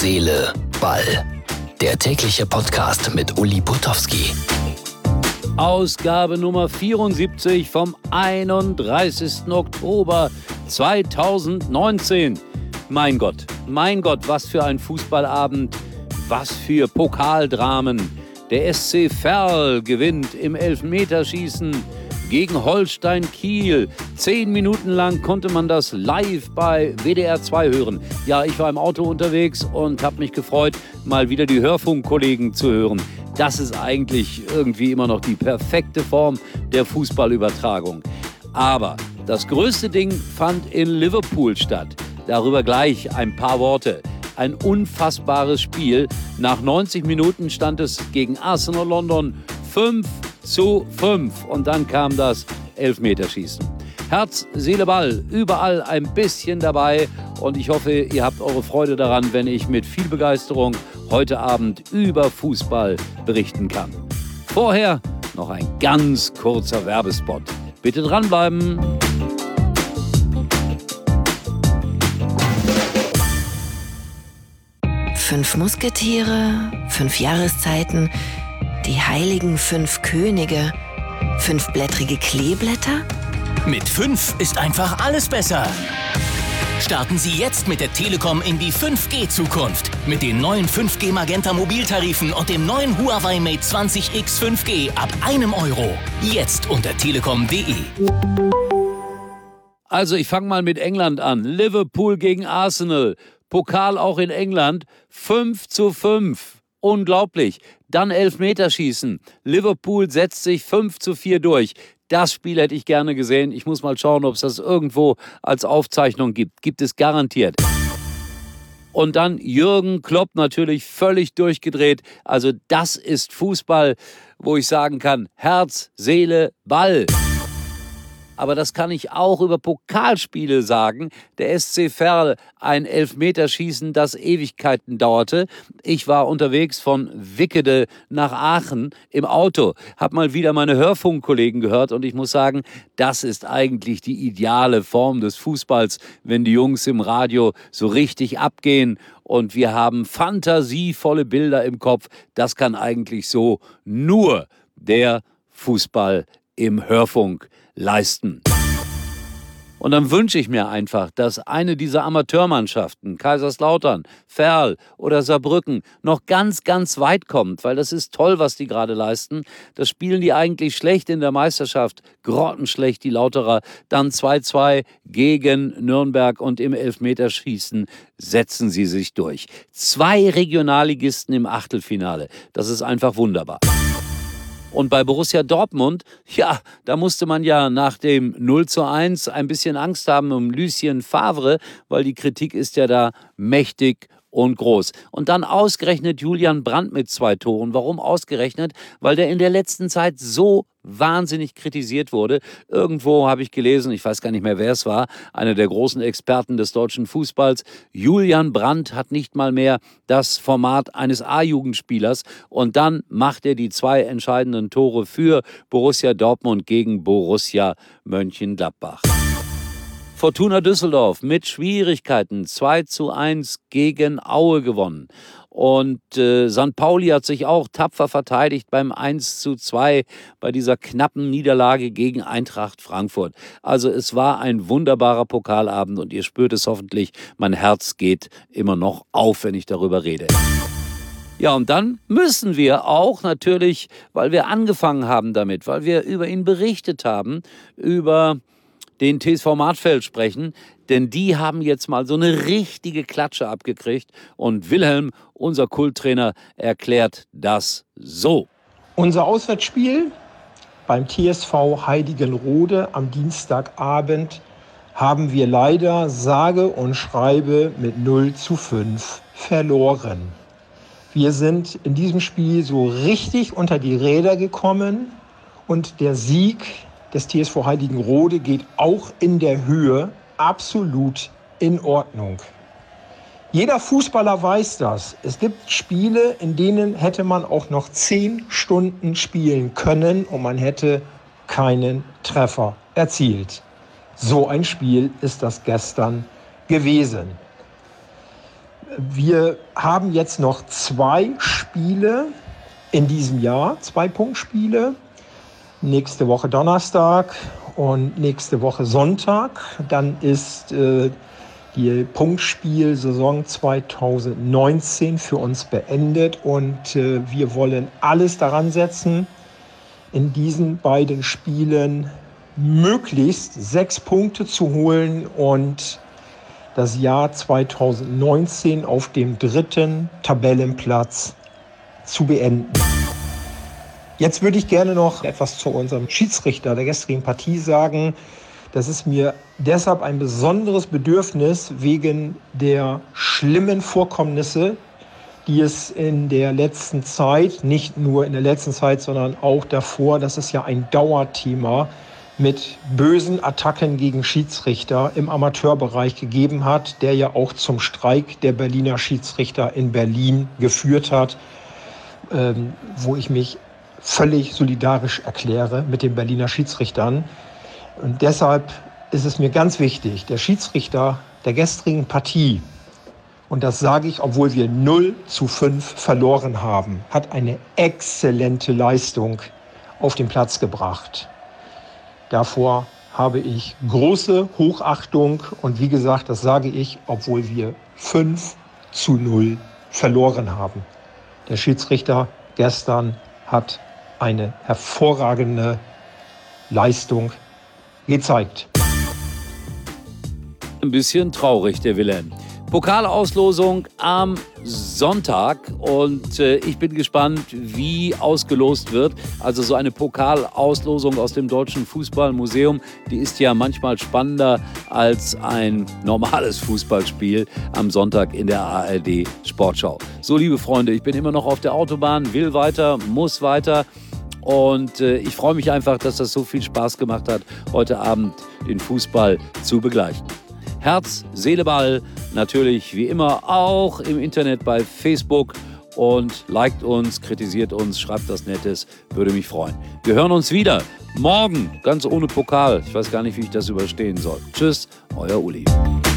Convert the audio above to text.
Seele, Ball. Der tägliche Podcast mit Uli Potowski. Ausgabe Nummer 74 vom 31. Oktober 2019. Mein Gott, was für ein Fußballabend, was für Pokaldramen. Der SC Verl gewinnt im Elfmeterschießen gegen Holstein Kiel. 10 Minuten lang konnte man das live bei WDR 2 hören. Ja, ich war im Auto unterwegs und habe mich gefreut, mal wieder die Hörfunkkollegen zu hören. Das ist eigentlich irgendwie immer noch die perfekte Form der Fußballübertragung. Aber das größte Ding fand in Liverpool statt. Darüber gleich ein paar Worte. Ein unfassbares Spiel. Nach 90 Minuten stand es gegen Arsenal London 5:5 und dann kam das Elfmeterschießen. Herz, Seele, Ball, überall ein bisschen dabei und ich hoffe, ihr habt eure Freude daran, wenn ich mit viel Begeisterung heute Abend über Fußball berichten kann. Vorher noch ein ganz kurzer Werbespot. Bitte dranbleiben. Fünf Musketiere, 5 Jahreszeiten, die heiligen 5 Könige, 5-blättrige Kleeblätter? Mit 5 ist einfach alles besser. Starten Sie jetzt mit der Telekom in die 5G-Zukunft. Mit den neuen 5G Magenta Mobiltarifen und dem neuen Huawei Mate 20X 5G ab €1. Jetzt unter telekom.de. Also ich fange mal mit England an. Liverpool gegen Arsenal. Pokal auch in England. 5:5. Unglaublich. Dann Elfmeterschießen. Liverpool setzt sich 5:4 durch. Das Spiel hätte ich gerne gesehen. Ich muss mal schauen, ob es das irgendwo als Aufzeichnung gibt. Gibt es garantiert. Und dann Jürgen Klopp natürlich völlig durchgedreht. Also das ist Fußball, wo ich sagen kann, Herz, Seele, Ball. Aber das kann ich auch über Pokalspiele sagen. Der SC Verl, ein Elfmeterschießen, das Ewigkeiten dauerte. Ich war unterwegs von Wickede nach Aachen im Auto, habe mal wieder meine Hörfunkkollegen gehört und ich muss sagen, das ist eigentlich die ideale Form des Fußballs, wenn die Jungs im Radio so richtig abgehen und wir haben fantasievolle Bilder im Kopf. Das kann eigentlich so nur der Fußball im Hörfunk leisten. Und dann wünsche ich mir einfach, dass eine dieser Amateurmannschaften, Kaiserslautern, Verl oder Saarbrücken, noch ganz, ganz weit kommt, weil das ist toll, was die gerade leisten. Das spielen die eigentlich schlecht in der Meisterschaft, grottenschlecht die Lauterer, dann 2:2 gegen Nürnberg und im Elfmeterschießen setzen sie sich durch. 2 Regionalligisten im Achtelfinale, das ist einfach wunderbar. Und bei Borussia Dortmund, ja, da musste man ja nach dem 0:1 ein bisschen Angst haben um Lucien Favre, weil die Kritik ist ja da mächtig und groß. Und dann ausgerechnet Julian Brandt mit 2 Toren. Warum ausgerechnet? Weil der in der letzten Zeit so wahnsinnig kritisiert wurde. Irgendwo habe ich gelesen, ich weiß gar nicht mehr, wer es war, einer der großen Experten des deutschen Fußballs, Julian Brandt hat nicht mal mehr das Format eines A-Jugendspielers und dann macht er die 2 entscheidenden Tore für Borussia Dortmund gegen Borussia Mönchengladbach. Fortuna Düsseldorf mit Schwierigkeiten 2:1 gegen Aue gewonnen. Und St. Pauli hat sich auch tapfer verteidigt beim 1:2 bei dieser knappen Niederlage gegen Eintracht Frankfurt. Also es war ein wunderbarer Pokalabend und ihr spürt es hoffentlich, mein Herz geht immer noch auf, wenn ich darüber rede. Ja, und dann müssen wir auch natürlich, weil wir angefangen haben damit, weil wir über ihn berichtet haben, über den TSV Marsfeld sprechen, denn die haben jetzt mal so eine richtige Klatsche abgekriegt und Wilhelm, unser Kulttrainer, erklärt das so. Unser Auswärtsspiel beim TSV Heiligenrode am Dienstagabend haben wir leider sage und schreibe mit 0:5 verloren. Wir sind in diesem Spiel so richtig unter die Räder gekommen und der Sieg des TSV Heiligenrode geht auch in der Höhe absolut in Ordnung. Jeder Fußballer weiß das. Es gibt Spiele, in denen hätte man auch noch 10 Stunden spielen können und man hätte keinen Treffer erzielt. So ein Spiel ist das gestern gewesen. Wir haben jetzt noch 2 Spiele in diesem Jahr, 2 Punktspiele. Nächste Woche Donnerstag und nächste Woche Sonntag. Dann ist die Punktspielsaison 2019 für uns beendet und wir wollen alles daran setzen, in diesen beiden Spielen möglichst 6 Punkte zu holen und das Jahr 2019 auf dem 3. Tabellenplatz zu beenden. Jetzt würde ich gerne noch etwas zu unserem Schiedsrichter der gestrigen Partie sagen. Das ist mir deshalb ein besonderes Bedürfnis wegen der schlimmen Vorkommnisse, die es in der letzten Zeit, nicht nur in der letzten Zeit, sondern auch davor, das ist ja ein Dauerthema, mit bösen Attacken gegen Schiedsrichter im Amateurbereich gegeben hat, der ja auch zum Streik der Berliner Schiedsrichter in Berlin geführt hat, wo ich mich völlig solidarisch erkläre mit den Berliner Schiedsrichtern. Und deshalb ist es mir ganz wichtig, der Schiedsrichter der gestrigen Partie, und das sage ich, obwohl wir 0:5 verloren haben, hat eine exzellente Leistung auf den Platz gebracht. Davor habe ich große Hochachtung und wie gesagt, das sage ich, obwohl wir 5:0 verloren haben. Der Schiedsrichter gestern hat eine hervorragende Leistung gezeigt. Ein bisschen traurig, der Wilhelm. Pokalauslosung am Sonntag und ich bin gespannt, wie ausgelost wird. Also so eine Pokalauslosung aus dem Deutschen Fußballmuseum, die ist ja manchmal spannender als ein normales Fußballspiel am Sonntag in der ARD Sportschau. So, liebe Freunde, ich bin immer noch auf der Autobahn, will weiter, muss weiter. Und ich freue mich einfach, dass das so viel Spaß gemacht hat, heute Abend den Fußball zu begleichen. Herz, Seele, Ball, natürlich wie immer auch im Internet bei Facebook und liked uns, kritisiert uns, schreibt was Nettes, würde mich freuen. Wir hören uns wieder morgen, ganz ohne Pokal. Ich weiß gar nicht, wie ich das überstehen soll. Tschüss, euer Uli.